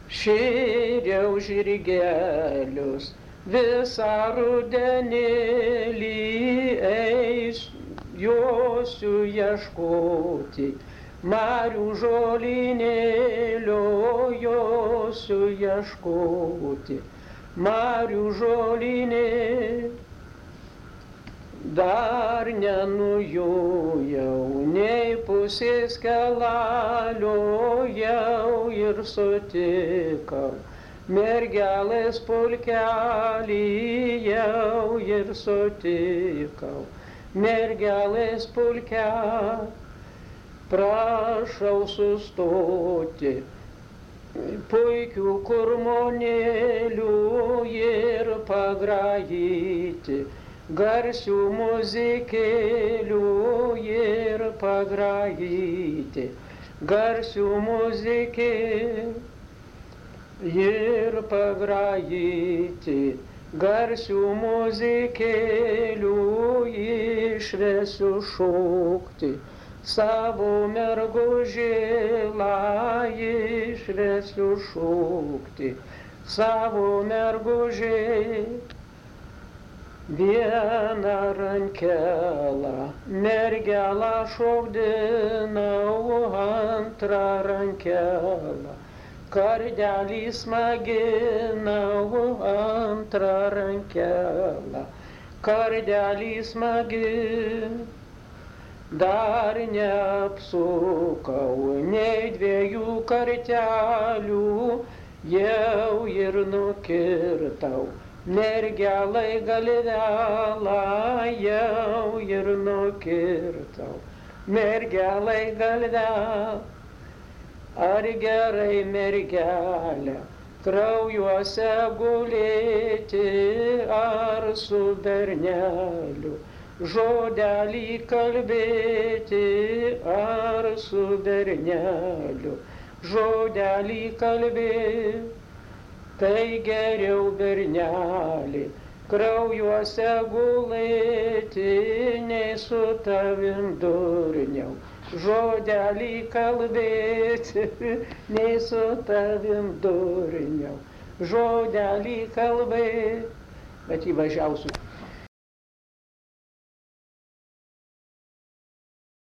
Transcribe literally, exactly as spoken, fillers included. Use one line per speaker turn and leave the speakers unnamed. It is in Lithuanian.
šėriau žirgelius, visą rudenėlį eis josiu ieškoti, marių žolynėlio josiu ieškoti, marių žolynėlio. Dar nenujojau nei pusės kelalio, jau ir sutikau mergelės pulkelį, jau ir sutikau mergelės pulkelį. Prašau sustoti puikių kurmonėlių ir pagrajyti garsių muzikėlių ir pagrajyti garsių muzikėlių ir pagrajyti garsių muzikėlių, išvesiu šokti savo mergužėlą, išvesiu šokti savo mergužėlą. Vieną rankelą mergelą šokdinau, antrą rankelą kardelį smaginau, antrą rankelą kardelį smaginau. Dar neapsukau nei dviejų kartelių, jau ir nukirtau mergelai galvelą, jau ir nukirtau mergelai galvelą. Ar gerai mergelė kraujuose gulėti, ar su berneliu žodelį kalbėti, ar su berneliu žodelį kalbėti. Tai geriau bernelį kraujuose gulėti, nei su tavim durniau žodelį kalbėti, nei su tavim durniau žodelį kalbėti. Bet įvažiausiu.